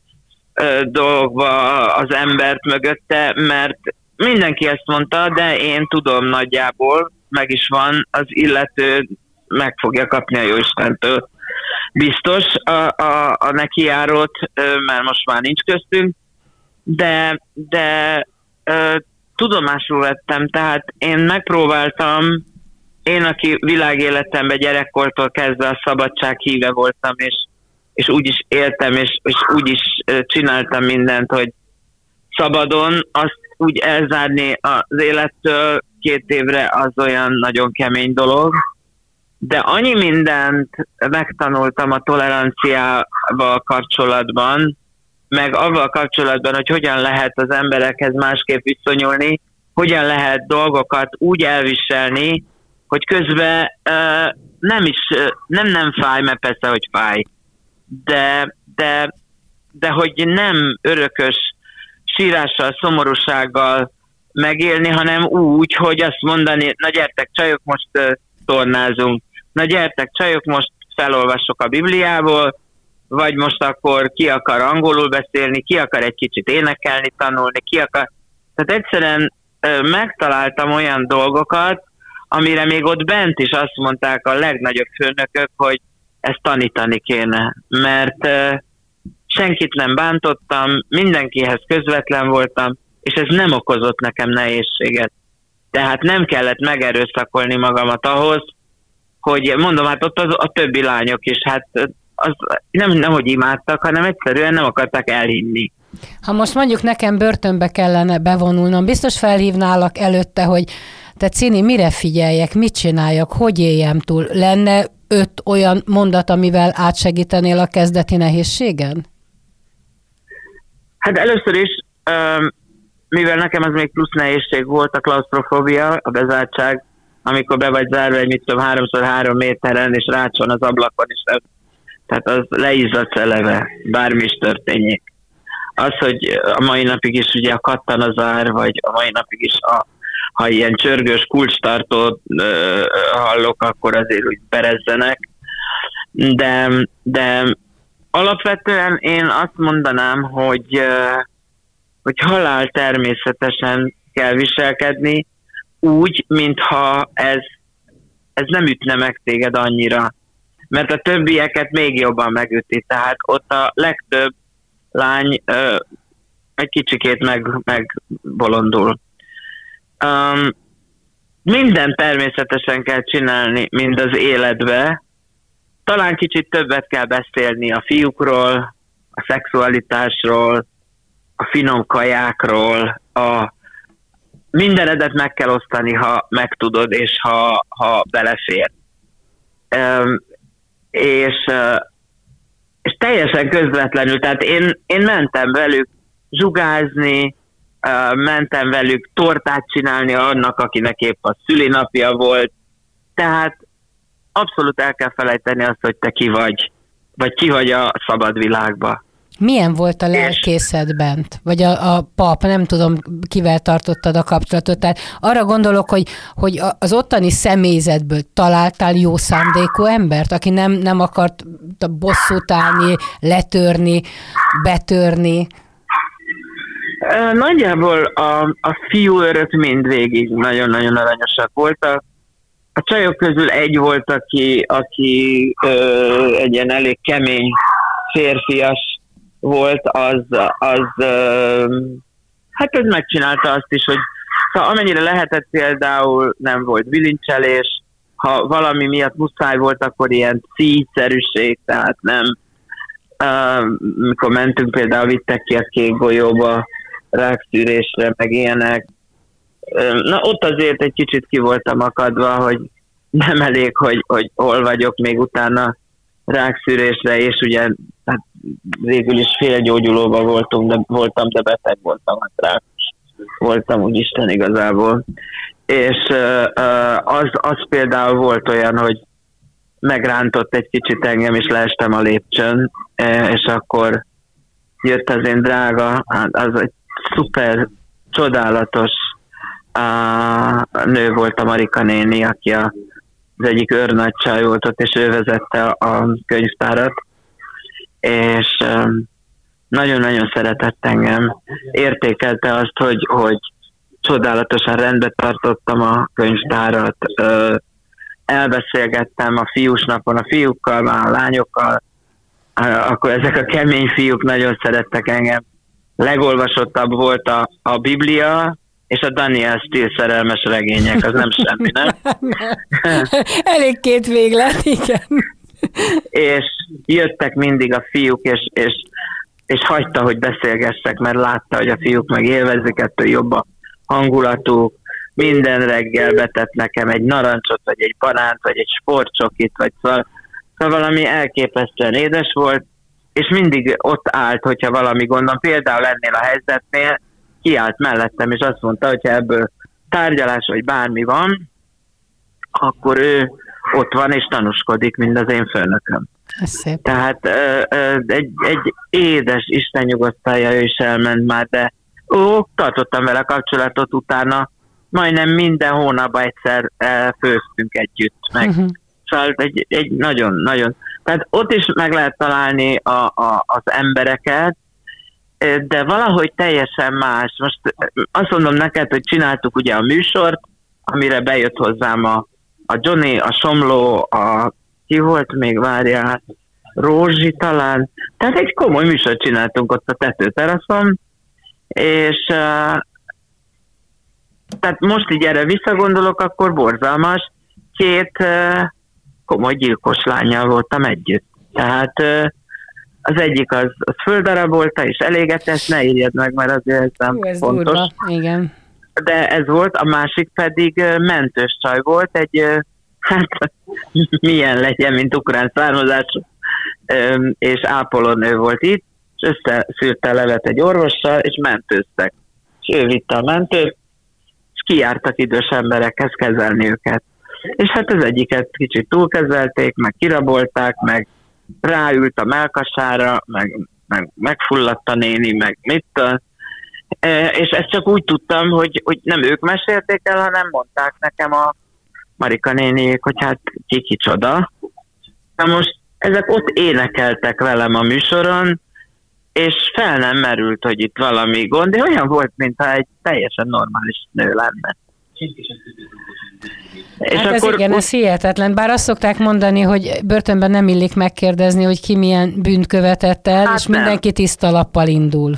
dolgokba az embert mögötte, mert mindenki ezt mondta, de én tudom nagyjából, meg is van, az illető meg fogja kapni a Jóistentől. Biztos a, a, a nekijárót, mert most már nincs köztünk, de, de tudomásul vettem, tehát én megpróbáltam, én, aki világéletemben gyerekkortól kezdve a szabadság híve voltam, és, és úgy is éltem, és, és úgy is csináltam mindent, hogy szabadon, azt úgy elzárni az élettől két évre az olyan nagyon kemény dolog, de annyi mindent megtanultam a toleranciával kapcsolatban, meg avval kapcsolatban, hogy hogyan lehet az emberekhez másképp viszonyulni, hogyan lehet dolgokat úgy elviselni, hogy közben uh, nem is, uh, nem nem fáj, mert persze, hogy fáj, de, de, de hogy nem örökös sírással, szomorúsággal megélni, hanem úgy, hogy azt mondani, na gyertek csajok, most uh, tornázunk, na gyertek csajok, most felolvasok a Bibliából, vagy most akkor ki akar angolul beszélni, ki akar egy kicsit énekelni, tanulni, ki akar... Tehát egyszerűen ö, megtaláltam olyan dolgokat, amire még ott bent is azt mondták a legnagyobb főnökök, hogy ezt tanítani kéne. Mert ö, senkit nem bántottam, mindenkihez közvetlen voltam, és ez nem okozott nekem nehézséget. Tehát nem kellett megerőszakolni magamat ahhoz, hogy mondom, hát ott az, a többi lányok is, hát az nem, nem hogy imádtak, hanem egyszerűen nem akartak elhinni. Ha most mondjuk nekem börtönbe kellene bevonulnom, biztos felhívnálak előtte, hogy te Cini, mire figyeljek, mit csináljak, hogy éljem túl? Lenne öt olyan mondat, amivel átsegítenél a kezdeti nehézségen? Hát először is, mivel nekem az még plusz nehézség volt, a klausztrofóbia, a bezártság, amikor be vagy zárva egy mit tudom háromszor három méteren, és rácson az ablakon, és Tehát az leizzadsz eleve, bármi is történjék. Az, hogy a mai napig is ugye a kattanazár, vagy a mai napig is a, ha ilyen csörgős kulcstartót ö, hallok, akkor azért úgy berezzenek. De, de alapvetően én azt mondanám, hogy, hogy halál természetesen kell viselkedni, úgy, mintha ez, ez nem ütne meg téged annyira. Mert a többieket még jobban megüti. Tehát ott a legtöbb lány ö, egy kicsikét meg, megbolondul. Um, minden természetesen kell csinálni, mind az életbe. Talán kicsit többet kell beszélni a fiúkról, a szexualitásról, a finom kajákról, a mindenedet meg kell osztani, ha megtudod, és ha, ha belefér. Um, és, uh, és teljesen közvetlenül, tehát én, én mentem velük zsugázni, uh, mentem velük tortát csinálni annak, akinek épp a szülinapja volt, tehát abszolút el kell felejteni azt, hogy te ki vagy, vagy ki vagy a szabad világba. Milyen volt a lelkészed bent? Vagy a, a pap, nem tudom, kivel tartottad a kapcsolatot. Tehát arra gondolok, hogy, hogy az ottani személyzetből találtál jó szándékú embert, aki nem, nem akart bosszút állni, letörni, betörni? Nagyjából a, a fiúörök mindvégig nagyon-nagyon aranyosak voltak. A csajok közül egy volt, aki, aki ö, egy ilyen elég kemény férfias volt, az, az ö, hát ez megcsinálta azt is, hogy szóval amennyire lehetett, például nem volt bilincselés, ha valami miatt muszáj volt, akkor ilyen szígyszerűség, tehát nem. Uh, mikor mentünk, például vittek ki a Kék Golyóba rákszűrésre, meg ilyenek. Uh, na ott azért egy kicsit ki voltam akadva, hogy nem elég, hogy, hogy hol vagyok még utána rákszűrésre, és ugye hát végül is félgyógyulóban voltunk, de, voltam, de beteg voltam, hát rá voltam úgy Isten igazából. És uh, az, az például volt olyan, hogy megrántott egy kicsit engem, és leestem a lépcsőn, és akkor jött az én drága, az egy szuper, csodálatos uh, nő volt, a Marika néni, aki a, az egyik őrnagy csaj volt ott, és ő vezette a könyvtárat, és um, nagyon-nagyon szeretett engem. Értékelte azt, hogy, hogy csodálatosan rendbe tartottam a könyvtárat, uh, elbeszélgettem a fiús napon a fiúkkal, már a lányokkal, akkor ezek a kemény fiúk nagyon szerettek engem. Legolvasottabb volt a, a Biblia, és a Daniel Steele szerelmes regények, az nem semmi, nem? Elég két véglet, igen. És jöttek mindig a fiúk, és, és, és hagyta, hogy beszélgessek, mert látta, hogy a fiúk meg élvezik, ettől jobb a hangulatuk. Minden reggel betett nekem egy narancsot, vagy egy banánt, vagy egy sportcsokit, vagy szóval, szóval valami elképesztően édes volt, és mindig ott állt, hogyha valami gondom, például ennél a helyzetnél, kiállt mellettem, és azt mondta, hogyha ebből tárgyalás, vagy bármi van, akkor ő ott van, és tanúskodik, mint az én főnököm. Tehát ö, ö, egy, egy édes Isten nyugosztalja, ő is elment már, de ó, tartottam vele kapcsolatot utána, majdnem minden hónapban egyszer uh, főztünk együtt meg. Uh-huh. Szóval egy, egy nagyon-nagyon... Tehát ott is meg lehet találni a, a, az embereket, de valahogy teljesen más. Most azt mondom neked, hogy csináltuk ugye a műsort, amire bejött hozzám a, a Johnny, a Somló, a ki volt még, várjál, Rózsi talán. Tehát egy komoly műsort csináltunk ott a tetőteraszon, és uh, tehát most így erre visszagondolok, akkor borzalmas. Két uh, komoly gyilkos lánnyal voltam együtt. Tehát uh, az egyik az, az földarabolta, és elégetett, ne írjad meg, mert azért ez nem ez fontos. Durva. Igen. De ez volt, a másik pedig uh, mentős csaj volt, egy, uh, hát milyen legyen, mint ukrán származású, um, és ápolónő volt itt, és összeszűrte a levet egy orvossal, és mentőztek. És ő vitte a mentőt, és kijártak idős emberekhez kezelni őket. És hát az egyiket kicsit túlkezelték, meg kirabolták, meg ráült a mellkasára, meg, meg megfulladt a néni, meg mit tudom. És ezt csak úgy tudtam, hogy, hogy nem ők mesélték el, hanem mondták nekem a Marika néniék, hogy hát ki kicsoda. Na most ezek ott énekeltek velem a műsoron, és fel nem merült, hogy itt valami gond, de olyan volt, mintha egy teljesen normális nő lenne. És hát akkor ez igen, ez hihetetlen. Bár azt szokták mondani, hogy börtönben nem illik megkérdezni, hogy ki milyen bűnt követett el, hát és nem. Mindenki tiszta lappal indul.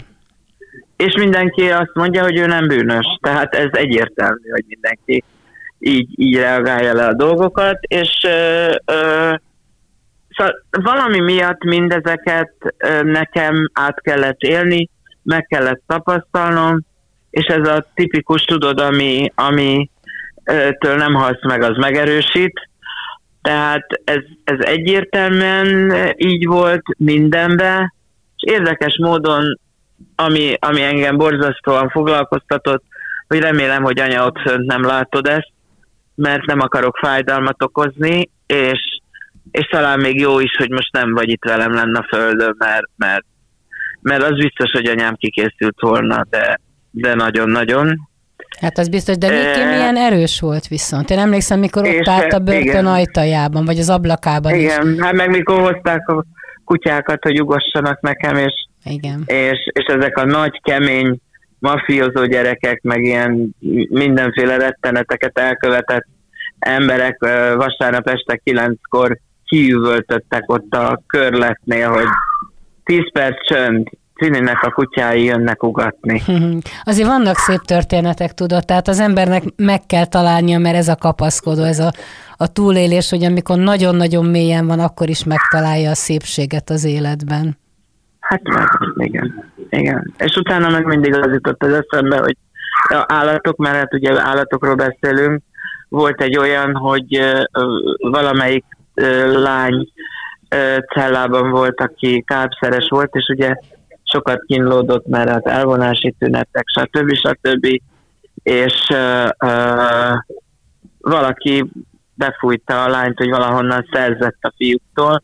És mindenki azt mondja, hogy ő nem bűnös. Tehát ez egyértelmű, hogy mindenki így, így reagálja le a dolgokat, és ö, ö, szóval valami miatt mindezeket ö, nekem át kellett élni, meg kellett tapasztalnom, és ez a tipikus, tudod, ami, ami ö, től nem halsz meg, az megerősít. Tehát ez, ez egyértelműen így volt mindenben, és érdekes módon Ami, ami engem borzasztóan foglalkoztatott, hogy remélem, hogy anya ott fönt nem látod ezt, mert nem akarok fájdalmat okozni, és, és talán még jó is, hogy most nem vagy itt velem lenne a földön, mert, mert, mert az biztos, hogy anyám kikészült volna, de, de nagyon-nagyon. Hát az biztos, de Miki milyen erős volt viszont. Én emlékszem, mikor ott állt a börtön igen. ajtajában, vagy az ablakában igen. is. Hát meg mikor hozták a kutyákat, hogy ugossanak nekem, és Igen. És, és ezek a nagy, kemény, mafiózó gyerekek, meg ilyen mindenféle retteneteket elkövetett emberek vasárnap este kilenckor kiüvöltöttek ott a körletnél, hogy tíz perc csönd, Cininek a kutyái jönnek ugatni. Azért vannak szép történetek, tudod, tehát az embernek meg kell találnia, mert ez a kapaszkodó, ez a, a túlélés, hogy amikor nagyon-nagyon mélyen van, akkor is megtalálja a szépséget az életben. Hát igen, igen. És utána meg mindig az jutott az eszembe, hogy állatok, mert hát ugye állatokról beszélünk, volt egy olyan, hogy valamelyik lány cellában volt, aki kábszeres volt, és ugye sokat kínlódott, mert hát elvonási tünetek, stb. stb. És uh, uh, valaki befújta a lányt, hogy valahonnan szerzett a fiúktól,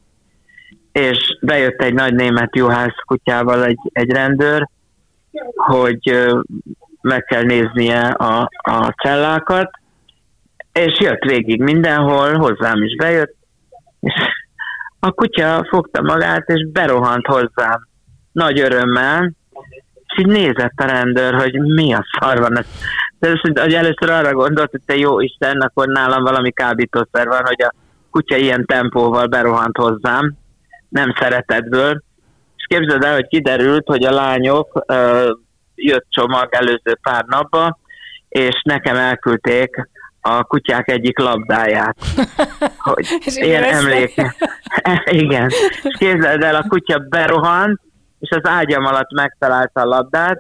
és bejött egy nagy német juhász kutyával egy, egy rendőr, hogy uh, meg kell néznie a, a cellákat, és jött végig mindenhol, hozzám is bejött, és a kutya fogta magát, és berohant hozzám nagy örömmel, és így nézett a rendőr, hogy mi a szar van ez. De hogy először arra gondolt, hogy te jó Isten, akkor nálam valami kábítószer van, hogy a kutya ilyen tempóval berohant hozzám, nem szeretetből. És képzeld el, hogy kiderült, hogy a lányok uh, jött csomag előző pár napba, és nekem elküldték a kutyák egyik labdáját. Hogy ilyen emléke. Igen. És képzeld el, a kutya berohant, és az ágyam alatt megtalálta a labdát,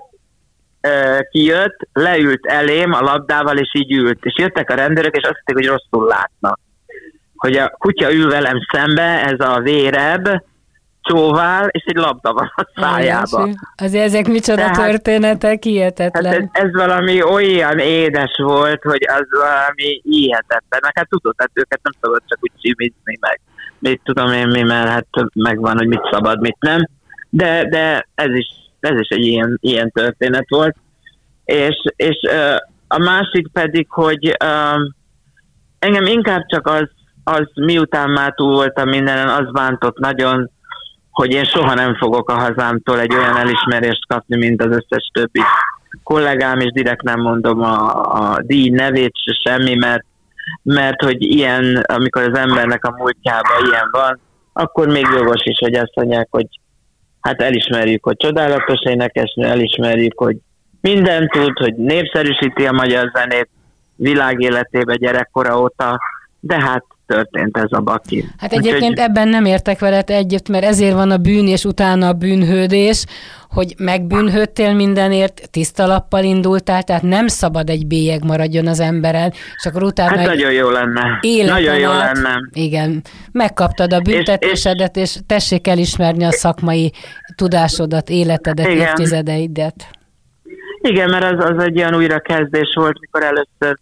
kijött, leült elém a labdával, és így ült. És jöttek a rendőrök, és azt hitték, hogy rosszul látnak. Hogy a kutya ül velem szembe, ez a vérebb, csóvál, és egy labda van a szájába. Azért ezek micsoda Tehát, történetek, hihetetlen. Hát ez, ez valami olyan édes volt, hogy az valami hihetetlen. Meg hát tudod, hát őket nem szabad csak úgy csimizni, meg mit tudom én mi, mert hát megvan, hogy mit szabad, mit nem. De, de ez is, ez is egy ilyen, ilyen történet volt. És, és uh, a másik pedig, hogy uh, engem inkább csak az, az miután már túl voltam mindenen, az bántott nagyon, hogy én soha nem fogok a hazámtól egy olyan elismerést kapni, mint az összes többi kollégám, és direkt nem mondom a, a díj nevét se semmi, mert, mert hogy ilyen, amikor az embernek a múltjában ilyen van, akkor még jogos is, hogy azt mondják, hogy hát elismerjük, hogy csodálatos énekesnő, elismerjük, hogy mindent tud, hogy népszerűsíti a magyar zenét világéletébe gyerekkora óta, de hát történt ez a baki. Hát egyébként Úgyhogy... ebben nem értek veled együtt, mert ezért van a bűn, és utána a bűnhődés, hogy megbűnhődtél mindenért, tiszta lappal indultál, tehát nem szabad egy bélyeg maradjon az emberen, és akkor utána... Hát nagyon jó lenne. Nagyon jó át, lenne. Igen. Megkaptad a büntetésedet, és, és... és tessék elismerni a szakmai tudásodat, életedet, igen. évtizedeidet. Igen, mert az, az egy olyan újrakezdés volt, mikor először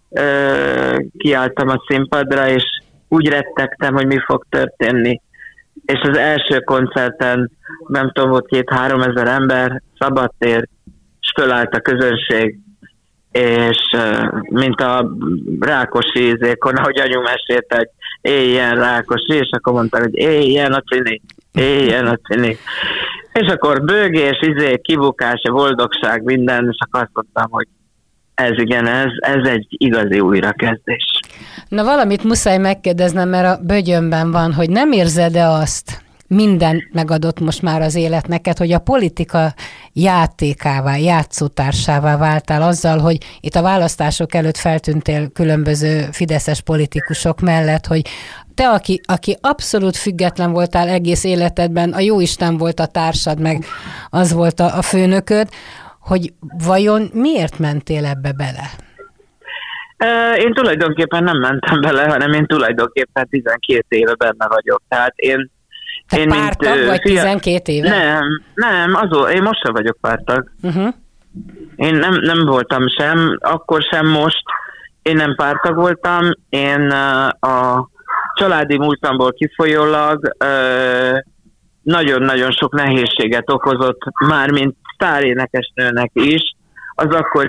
Uh, kiálltam a színpadra, és úgy rettegtem, hogy mi fog történni. és az első koncerten, nem tudom, volt két-három ezer ember, szabadtér, és fölállt a közönség, és mint a Rákosi izékon, ahogy anyu mesélt, hogy éljen Rákosi, és akkor mondták, hogy éljen a cini, éljen a cini. És akkor bőgés, izé, kibukás, boldogság, minden, és akkor azt mondtam, hogy ez igen, ez, ez egy igazi újrakezdés. Na valamit muszáj megkérdeznem, mert a bögyönben van, hogy nem érzed-e azt, minden megadott most már az élet neked, hogy a politika játékává, játszótársává váltál azzal, hogy itt a választások előtt feltűntél különböző fideszes politikusok mellett, hogy te, aki, aki abszolút független voltál egész életedben, a jóisten volt a társad, meg az volt a, a főnököd, hogy vajon miért mentél ebbe bele? Én tulajdonképpen nem mentem bele, hanem én tulajdonképpen tizenkét éve benne vagyok. Tehát én Te én pártag mint, vagy fia... tizenkét éve? Nem, nem, azó, én most sem vagyok pártag. Uh-huh. Én nem, nem voltam sem, akkor sem most. Én nem pártag voltam, én a családi múltamból kifolyólag nagyon-nagyon sok nehézséget okozott, már mint sztárénekesnőnek is, az akkor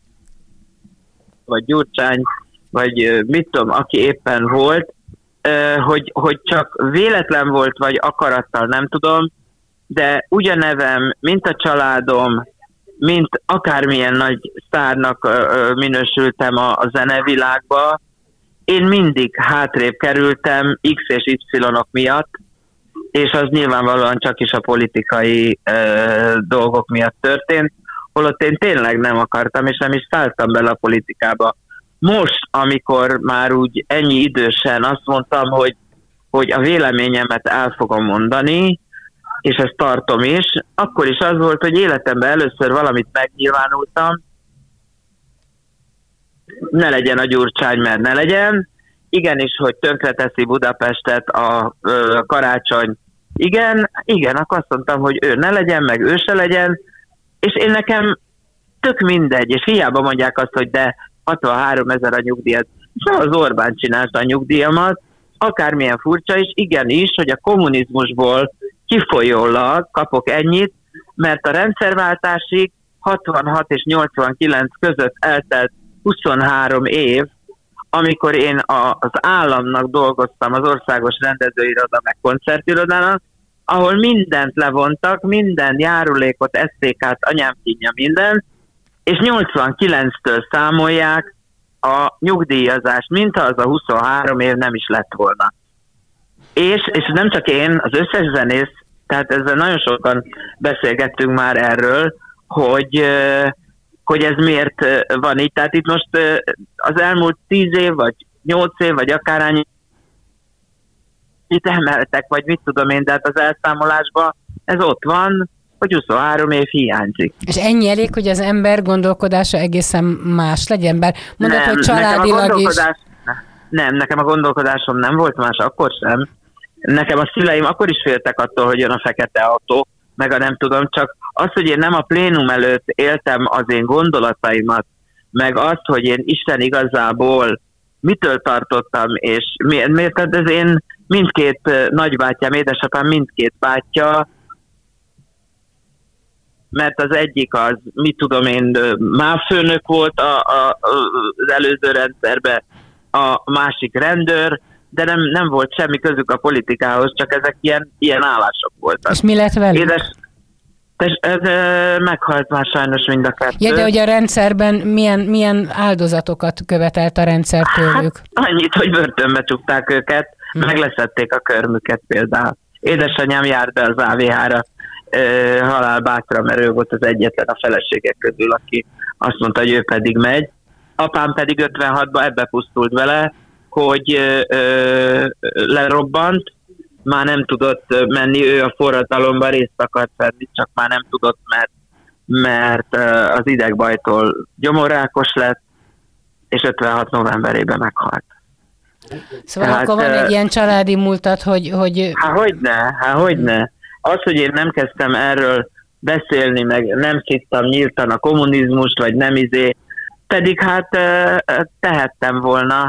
vagy Gyurcsány, vagy mit tudom, aki éppen volt, hogy, hogy csak véletlen volt, vagy akarattal, nem tudom, de ugyanevem, mint a családom, mint akármilyen nagy sztárnak minősültem a, a zenevilágba, én mindig hátrébb kerültem X és Y-ok miatt, és az nyilvánvalóan csak is a politikai ö, dolgok miatt történt, holott én tényleg nem akartam, és nem is szálltam bele a politikába. Most, amikor már úgy ennyi idősen azt mondtam, hogy, hogy a véleményemet el fogom mondani, és ezt tartom is, akkor is az volt, hogy életemben először valamit megnyilvánultam, ne legyen a Gyurcsány, mert ne legyen, igenis, hogy tönkreteszi Budapestet a, a Karácsony, igen, igen, akkor azt mondtam, hogy ő ne legyen, meg ő se legyen, és én nekem tök mindegy, és hiába mondják azt, hogy de hatvanhárom ezer a nyugdíjat, és nem az Orbán csinálta a nyugdíjamat, akármilyen furcsa is, igenis, hogy a kommunizmusból kifolyólag kapok ennyit, mert a rendszerváltásig hatvanhat és nyolcvankilenc között eltelt huszonhárom év, amikor én a, az államnak dolgoztam, az Országos Rendezőiroda meg Koncertirodának, ahol mindent levontak, minden járulékot, es té kát, anyám kínja, minden, és nyolcvankilenctől számolják a nyugdíjazást, mintha az a huszonhárom év nem is lett volna. És, és nem csak én, az összes zenész, tehát ezzel nagyon sokan beszélgettünk már erről, hogy, hogy ez miért van így. Tehát itt most az elmúlt tíz év, vagy nyolc év, vagy akárhány itt emeltek, vagy mit tudom én, de hát az elszámolásban ez ott van, hogy huszonhárom év hiányzik. És ennyi elég, hogy az ember gondolkodása egészen más legyen, bár mondod, nem, hogy családilag is... Nem, nekem a gondolkodásom nem volt más, akkor sem. Nekem a szüleim akkor is féltek attól, hogy jön a fekete autó, meg a nem tudom, csak az, hogy én nem a plénum előtt éltem az én gondolataimat, meg azt, hogy én Isten igazából mitől tartottam, és miért, miért tehát ez én mindkét nagybátyám, édesapám mindkét bátyja, mert az egyik az, mit tudom én, mávfőnök volt a, a, az előző rendszerben, a másik rendőr, de nem, nem volt semmi közük a politikához, csak ezek ilyen, ilyen állások voltak. És mi lett velük? Édes, ez, ez meghalt már sajnos mind a kettő. Ja, de hogy a rendszerben milyen, milyen áldozatokat követelt a rendszer tőlük? Hát annyit, hogy börtönbe csukták őket, hmm. megleszették a körmüket például. Édesanyám járt be az á vé há-ra halálbátra, mert ő volt az egyetlen a feleségek közül, aki azt mondta, hogy ő pedig megy. Apám pedig ötvenhatban ebbe pusztult vele, hogy ö, ö, lerobbant, már nem tudott menni, ő a forradalomban részt akart venni, csak már nem tudott, mert, mert az idegbajtól gyomorrákos lett, és ötvenhat novemberében meghalt. Szóval hát, akkor van egy ilyen családi múltat, hogy... hogy... Há, hogyne, há, hogyne. Az, hogy én nem kezdtem erről beszélni, meg nem szittam nyíltan a kommunizmust, vagy nem izé, pedig hát tehettem volna,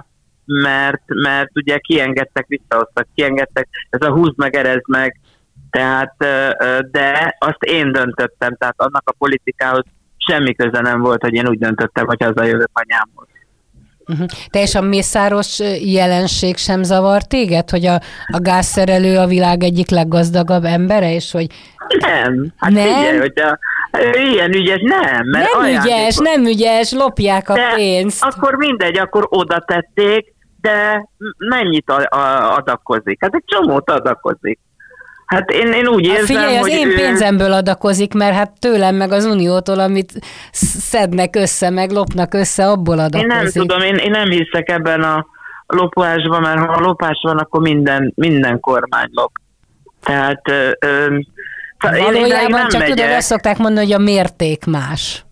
mert, mert ugye kiengedtek, visszahoztak, kiengedtek, ez a húzd meg, erezd meg, tehát, de azt én döntöttem, tehát annak a politikához semmi köze nem volt, hogy én úgy döntöttem, hogy hazajövök anyámhoz. Uh-huh. Te és a mészáros jelenség sem zavar téged, hogy a, a gázszerelő a világ egyik leggazdagabb embere, és hogy... Nem, hát nem? Figyelj, hogy a, ilyen ügyes nem. Mert nem ügyes, nem ügyes, lopják a de pénzt. Akkor mindegy, akkor oda tették, de mennyit a, a, adakozik? Hát egy csomót adakozik. Hát én, én úgy érzem, figyelj, az hogy én ő... pénzemből adakozik, mert hát tőlem meg az Uniótól, amit szednek össze, meg lopnak össze, abból adakozik. Én nem tudom, én, én nem hiszek ebben a lopásban, mert ha a lopás van, akkor minden, minden kormány lop. Tehát ö, ö, valójában én csak megyek. tudod, azt szokták mondani, hogy a mérték más.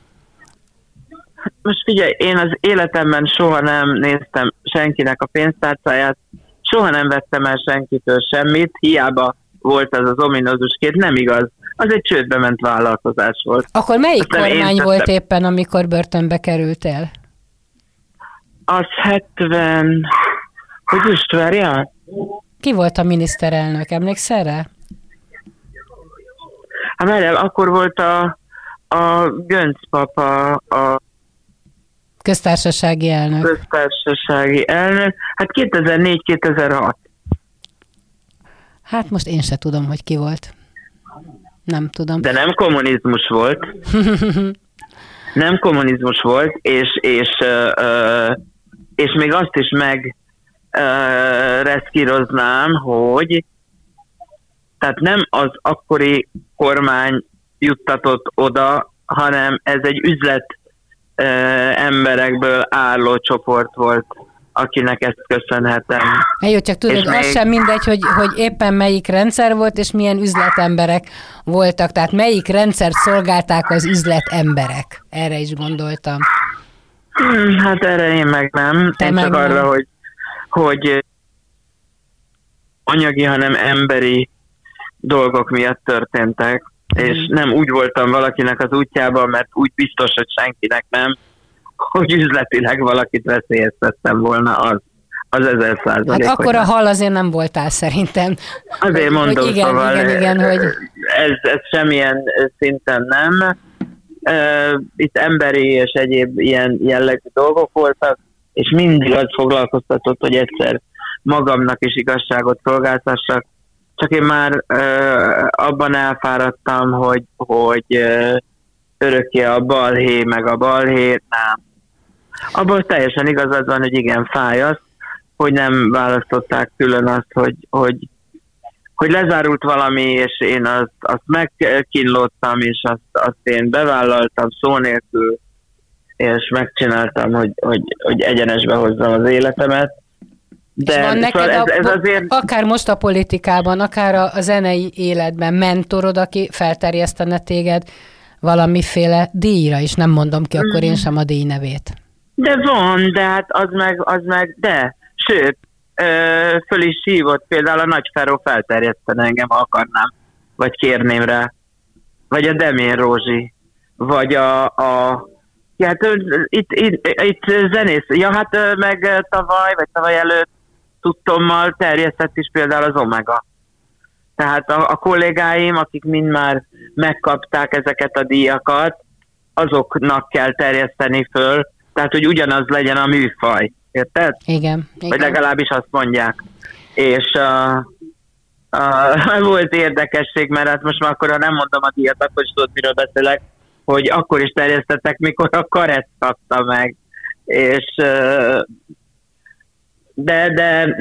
Most figyelj, én az életemben soha nem néztem senkinek a pénztárcáját, soha nem vettem el senkitől semmit, hiába volt az az ominózus kép, nem igaz. Az egy csődbe ment vállalkozás volt. Akkor melyik Aztán kormány én volt tettem. éppen, amikor börtönbe kerültél? Az hetven... Hogy is várjál? Ki volt a miniszterelnök? Emlékszel rá? Hát várjál, akkor volt a, a Gönc papa, a Köztársasági elnök. köztársasági elnök. Hát kétezer-négy kétezer-hat. Hát most én se tudom, hogy ki volt. Nem tudom. De nem kommunizmus volt. Nem kommunizmus volt, és, és, és, és még azt is meg reszkíroznám, hogy tehát nem az akkori kormány juttatott oda, hanem ez egy üzlet emberekből álló csoport volt, akinek ezt köszönhetem. Jó, csak tudod, És az még... sem mindegy, hogy, hogy éppen melyik rendszer volt, és milyen üzletemberek voltak. Tehát melyik rendszert szolgálták az üzletemberek. Erre is gondoltam. Hmm, hát erre én meg nem. Te én meg csak nem. arra, hogy, hogy anyagi, hanem emberi dolgok miatt történtek. Mm. És nem úgy voltam valakinek az útjában, mert úgy biztos, hogy senkinek nem, hogy üzletileg valakit veszélyeztettem volna, az, az ezer százalék. Hát akkor a hal azért nem voltál szerintem. Azért hogy, mondom, hogy igen, szóval igen, igen, hogy... ez, ez semmilyen szinten nem. Itt emberi és egyéb ilyen jellegű dolgok voltak, és mindig az foglalkoztatott, hogy egyszer magamnak is igazságot szolgáltassak. Csak én már uh, abban elfáradtam, hogy, hogy uh, örökké a balhé, meg a balhé, nem. Abban teljesen igazad van, hogy igen, fáj az, hogy nem választották külön azt, hogy, hogy, hogy lezárult valami, és én azt, azt megkínlottam, és azt, azt én bevállaltam szó nélkül, és megcsináltam, hogy, hogy, hogy egyenesbe hozzam az életemet. De van neked szóval ez, ez a, azért... akár most a politikában, akár a, a zenei életben mentorod, aki felterjesztene téged valamiféle díjra is, nem mondom ki akkor én sem a díj nevét. De van, de hát az meg, az meg, de, sőt, ö, föl is hívott, például a Nagy Feró felterjesztene engem, ha akarnám, vagy kérném rá, vagy a Demén Rózsi, vagy a, a ja, hát itt, itt, itt zenész, ja hát meg tavaly, vagy tavaly előtt tudtommal terjesztett is például az Omega. Tehát a, a kollégáim, akik mind már megkapták ezeket a díjakat, azoknak kell terjeszteni föl, tehát hogy ugyanaz legyen a műfaj. Érted? Igen. igen. Vagy legalábbis azt mondják. És uh, uh, volt érdekesség, mert hát most már akkor, ha nem mondom a díjat, akkor is tudod, miről beszélek, hogy akkor is terjesztettek, mikor a Karett kapta meg. És uh, de, de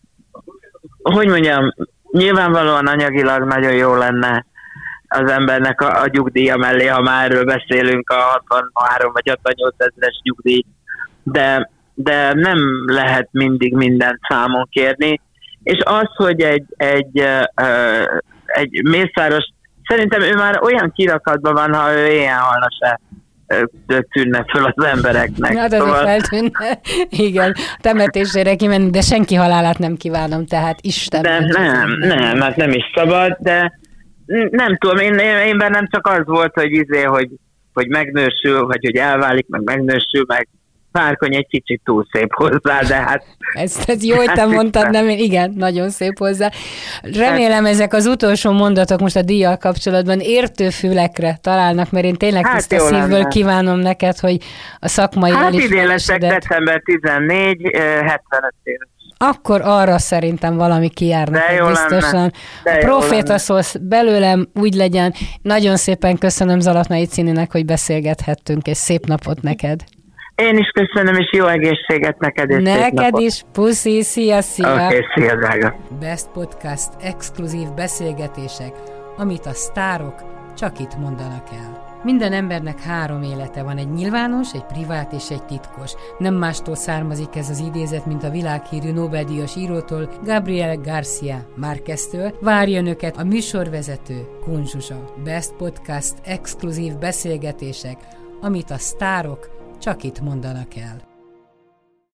hogy mondjam, nyilvánvalóan anyagilag nagyon jó lenne az embernek a, a nyugdíja mellé, ha már erről beszélünk, a hatvanhárom vagy hatvannyolc ezeres nyugdíj, de, de nem lehet mindig mindent számon kérni, és az, hogy egy, egy, uh, egy Mészáros, szerintem ő már olyan kirakatban van, ha ő ilyen halna se tűnne föl az embereknek. Hát azért szóval... feltűnne. Igen, temetésére kimenni, de senki halálát nem kívánom, tehát Isten. De nem, nem, hát nem is szabad, de nem tudom, én, én bennem csak az volt, hogy izé, hogy, hogy megnősül, vagy hogy elválik, meg megnősül, meg Várkony egy kicsit túl szép hozzá, de hát... Ezt, ezt jó, hogy te mondtad, nem én, igen, nagyon szép hozzá. Remélem ezek az utolsó mondatok most a díjjal kapcsolatban értő fülekre találnak, mert én tényleg hát tiszta szívből lenne. Kívánom neked, hogy a szakmai hát elismerésedet... Hát idén leszek december tizennégy, hetvenöt éves. Akkor arra szerintem valami kijárnak biztosan. A proféta szólsz belőlem, úgy legyen. Nagyon szépen köszönöm Zalatnai Cininek, hogy beszélgethettünk, és szép napot neked. Én is köszönöm, és jó egészséget neked, és neked is, puszi, szia, szia. Oké, okay, szia, drága. Best Podcast exkluzív beszélgetések, amit a sztárok csak itt mondanak el. Minden embernek három élete van, egy nyilvános, egy privát és egy titkos. Nem mástól származik ez az idézet, mint a világhírű Nobel-díjas írótól, Gabriel García Márqueztől. Várja önöket a műsorvezető, Kun Zsuzsa. Best Podcast exkluzív beszélgetések, amit a sztárok csak itt mondanak el.